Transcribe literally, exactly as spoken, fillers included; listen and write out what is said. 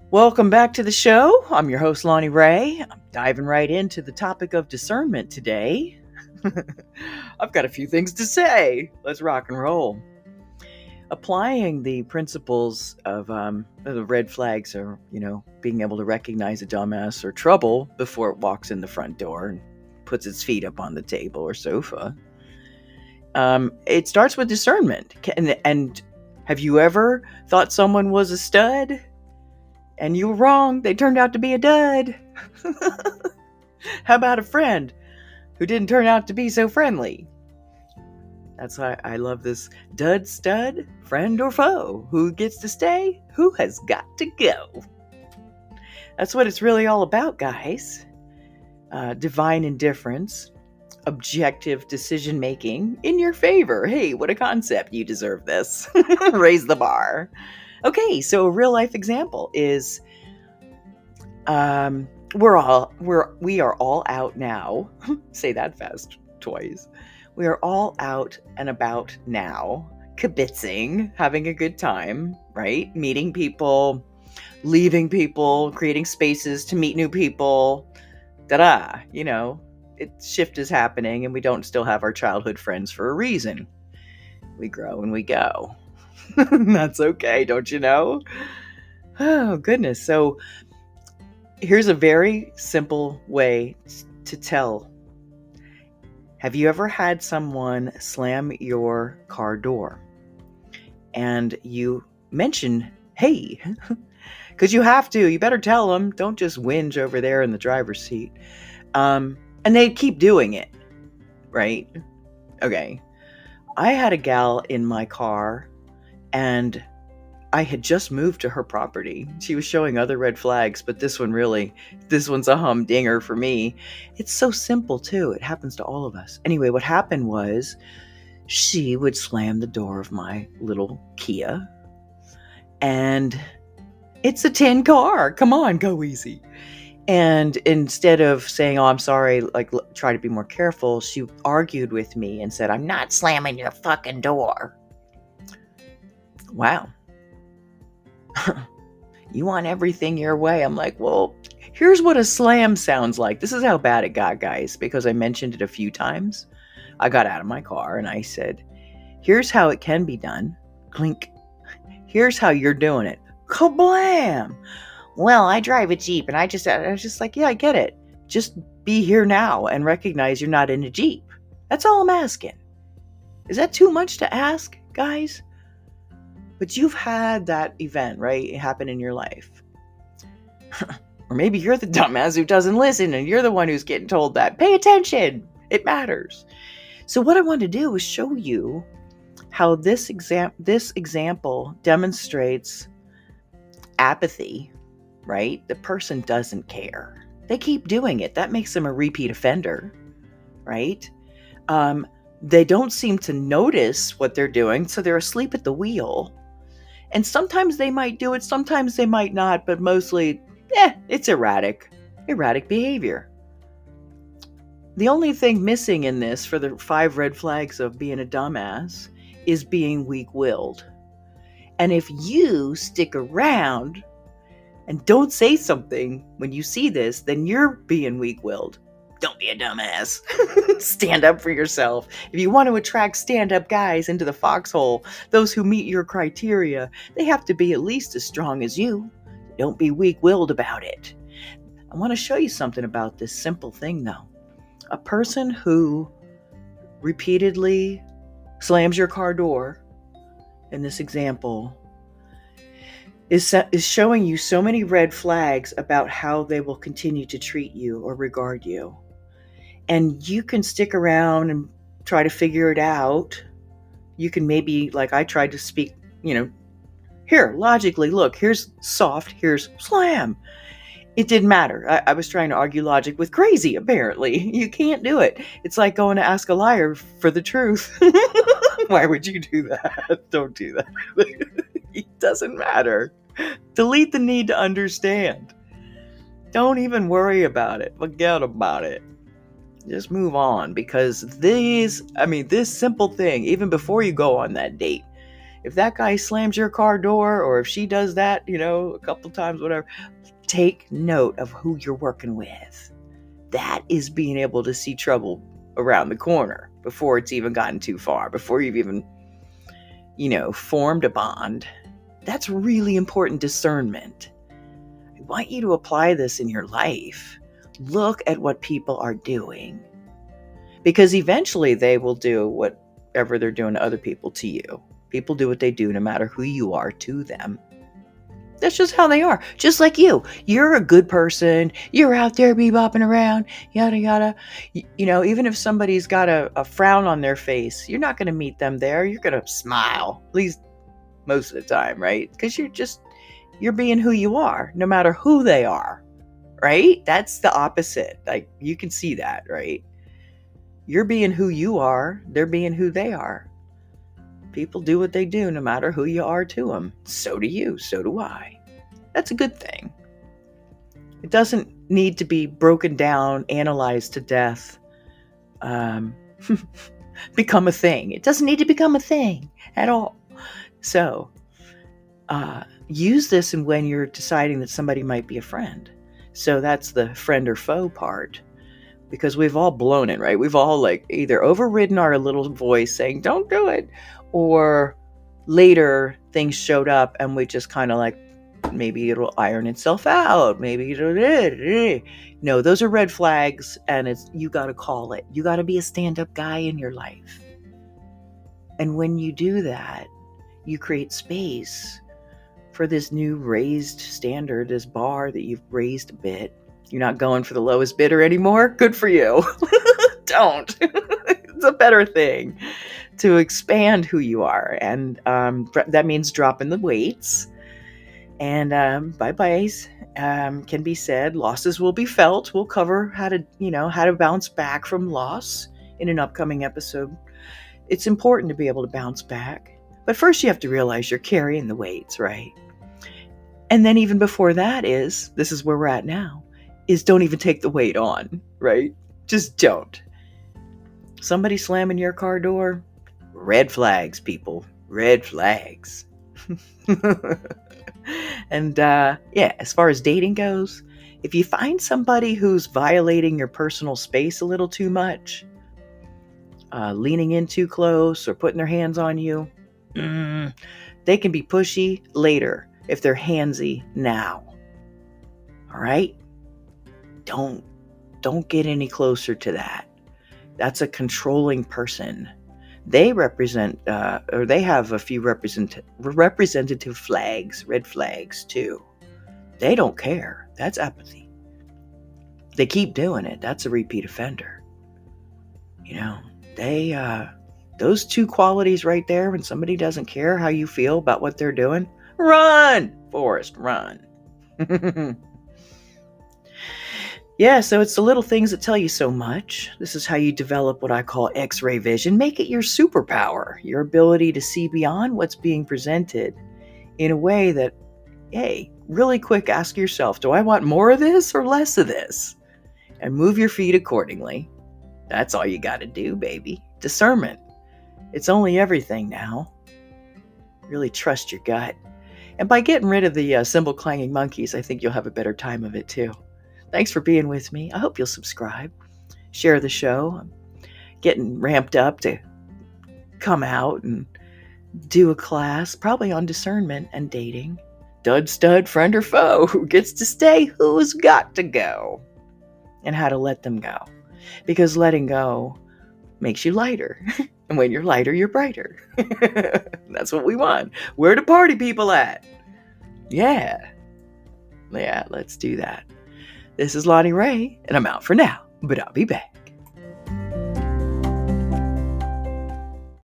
Welcome back to the show. I'm your host, Lonnie Ray. I'm diving right into the topic of discernment today. I've got a few things to say. Let's rock and roll. Applying the principles of um, the red flags, or, you know, being able to recognize a dumbass or trouble before it walks in the front door and puts its feet up on the table or sofa. Um, it starts with discernment. And, and have you ever thought someone was a stud? And you were wrong. They turned out to be a dud. How about a friend who didn't turn out to be so friendly? That's why I love this dud stud, friend or foe. Who gets to stay? Who has got to go? That's what it's really all about, guys. Uh, divine indifference, objective decision making in your favor. Hey, what a concept. You deserve this. Raise the bar. Okay, so a real life example is um, we're all we're we are all out now. Say that fast twice. We are all out and about now, kibitzing, having a good time, right? Meeting people, leaving people, creating spaces to meet new people. Ta-da! You know, it shift is happening, and we don't still have our childhood friends for a reason. We grow and we go. That's okay, don't you know? Oh, goodness. So here's a very simple way to tell. Have you ever had someone slam your car door and you mention, hey, because you have to, you better tell them, don't just whinge over there in the driver's seat. Um, and they keep doing it, right? Okay. I had a gal in my car, and I had just moved to her property. She was showing other red flags, but this one really, this one's a humdinger for me. It's so simple too. It happens to all of us. Anyway, what happened was she would slam the door of my little Kia, and it's a tin car. Come on, go easy. And instead of saying, oh, I'm sorry, like try to be more careful, she argued with me and said, I'm not slamming your fucking door. Wow. You want everything your way. I'm like, well, here's what a slam sounds like. This is how bad it got, guys, because I mentioned it a few times. I got out of my car and I said, here's how it can be done. Clink. Here's how you're doing it. Kablam. Well, I drive a Jeep, and I just, I was just like, yeah, I get it. Just be here now and recognize you're not in a Jeep. That's all I'm asking. Is that too much to ask, guys? But you've had that event, right? It happened in your life. Or maybe you're the dumbass who doesn't listen, and you're the one who's getting told that. Pay attention. It matters. So what I wanted to do was show you how this exam- this example demonstrates apathy, right? The person doesn't care. They keep doing it. That makes them a repeat offender, right? Um, they don't seem to notice what they're doing, so they're asleep at the wheel. And sometimes they might do it, sometimes they might not, but mostly, eh, it's erratic. Erratic behavior. The only thing missing in this for the five red flags of being a dumbass is being weak-willed. And if you stick around and don't say something when you see this, then you're being weak-willed. Don't be a dumbass. Stand up for yourself. If you want to attract stand-up guys into the foxhole, those who meet your criteria, they have to be at least as strong as you. Don't be weak-willed about it. I want to show you something about this simple thing, though. A person who repeatedly slams your car door, in this example, is is showing you so many red flags about how they will continue to treat you or regard you. And you can stick around and try to figure it out. You can maybe, like I tried to speak, you know, here, logically, look, here's soft, here's slam. It didn't matter. I, I was trying to argue logic with crazy, apparently. You can't do it. It's like going to ask a liar for the truth. Why would you do that? Don't do that. It doesn't matter. Delete the need to understand. Don't even worry about it. Forget about it. Just move on, because these, I mean, this simple thing, even before you go on that date, if that guy slams your car door, or if she does that, you know, a couple times, whatever, take note of who you're working with. That is being able to see trouble around the corner before it's even gotten too far, before you've even, you know, formed a bond. That's really important discernment. I want you to apply this in your life. Look at what people are doing, because eventually they will do whatever they're doing to other people to you. People do what they do no matter who you are to them. That's just how they are. Just like you. You're a good person. You're out there bebopping around, yada, yada. You, you know, even if somebody's got a, a frown on their face, you're not going to meet them there. You're going to smile, at least most of the time, right? Because you're just, you're being who you are, no matter who they are, right? That's the opposite. Like, you can see that, right? You're being who you are. They're being who they are. People do what they do no matter who you are to them. So do you. So do I. That's a good thing. It doesn't need to be broken down, analyzed to death, um, become a thing. It doesn't need to become a thing at all. So uh, use this in when you're deciding that somebody might be a friend. So that's the friend or foe part. Because we've all blown it, right? We've all like either overridden our little voice saying, don't do it. Or later things showed up and we just kind of like, maybe it'll iron itself out. Maybe it'll, no, those are red flags, and it's, you got to call it. You got to be a stand-up guy in your life. And when you do that, you create space for this new raised standard, this bar that you've raised a bit. You're not going for the lowest bidder anymore. Good for you. Don't. It's a better thing to expand who you are. And um, that means dropping the weights. And um, bye-byes um, can be said. Losses will be felt. We'll cover how to, you know, how to bounce back from loss in an upcoming episode. It's important to be able to bounce back. But first you have to realize you're carrying the weights, right? And then even before that is, this is where we're at now, is don't even take the weight on, right? Just don't. Somebody slamming your car door, red flags, people. Red flags. And uh, yeah, as far as dating goes, if you find somebody who's violating your personal space a little too much, uh, leaning in too close or putting their hands on you, mm, they can be pushy later if they're handsy now. All right? Don't, don't get any closer to that. That's a controlling person. They represent, uh, or they have a few represent, representative flags, red flags too. They don't care. That's apathy. They keep doing it. That's a repeat offender. You know, they, uh, those two qualities right there, when somebody doesn't care how you feel about what they're doing, run, Forrest, run. Yeah, so it's the little things that tell you so much. This is how you develop what I call X-ray vision. Make it your superpower, your ability to see beyond what's being presented in a way that, hey, really quick, ask yourself, do I want more of this or less of this? And move your feet accordingly. That's all you got to do, baby. Discernment. It's only everything now. Really trust your gut. And by getting rid of the uh, cymbal clanging monkeys, I think you'll have a better time of it too. Thanks for being with me. I hope you'll subscribe, share the show. I'm getting ramped up to come out and do a class, probably on discernment and dating. Dud, stud, friend or foe, who gets to stay, who's got to go, and how to let them go. Because letting go makes you lighter. And when you're lighter, you're brighter. That's what we want. Where the party people at? Yeah. Yeah, let's do that. This is Lonnie Ray, and I'm out for now, but I'll be back.